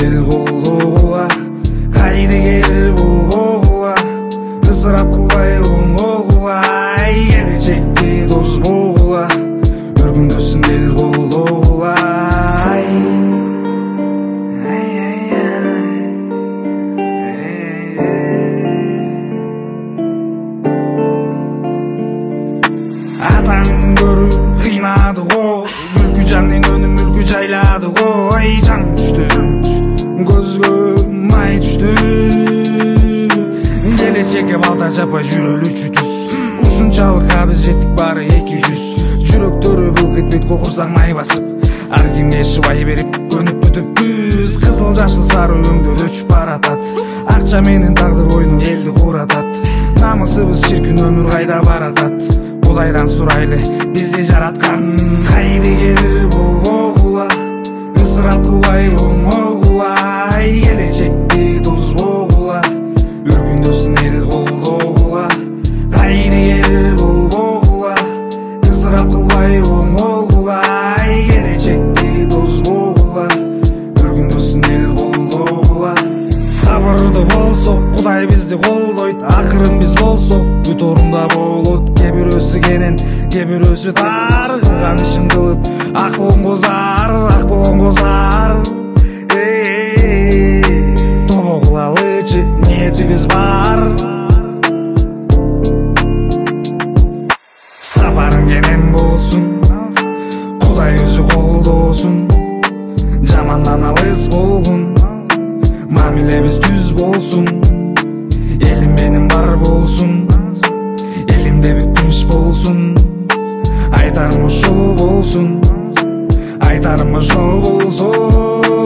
эл колдогула, кайдыгер болбогула, ысырап кылбай оңогула, келечекти дос болгула, өргүндөсүн эл колдогула. Атаңдын көрү кыйнады го, мүлкү жандын өнү мүлкү жайлады го. Ай жан түштү, көзгө май түштү, келечекке балта жаппай жүрөлүчү түз. Ушунчалык биз жеттик баары 200, жүрөктөрү былк этпейт кокурсак май басып, ар кимге шыбай берип көнүп бүтүппүз. Кызыл жашыл сары өңдөр өчүп баратат, акча менен тагдыр ойну элди куратат. Намысыбыз чиркин өмүр кайда баратат, Кудайдан сурайлы бизди жараткан. Кайдыгер болбогула, ысырап кылбай оңогула, келечекти тозбогула, өргүндөсүн эл колдогула. Кайдыгер болбогула, ысырап кылбай оңогула, келечекти тозбогула, өргүндөсүн эл колдогула. Сабырды болсок Кудай бизди колдойт, акырын биз болсок бүт орунда болот. Кээ бирөөсү кенен, кээ бирөөсү тар, кылган ишин кылып ак болгозар, ак болгозар. Тобо кылалычы ниетибиз бар, сапарың кенен болсун, Кудай өзү колдосун. Жамандан алыс болгун, мамилебиз түз болсун. Элим менин бар болсун, элимде бүт тынч болсун. Айтарым ошол болсун, айтарым ошол болсун.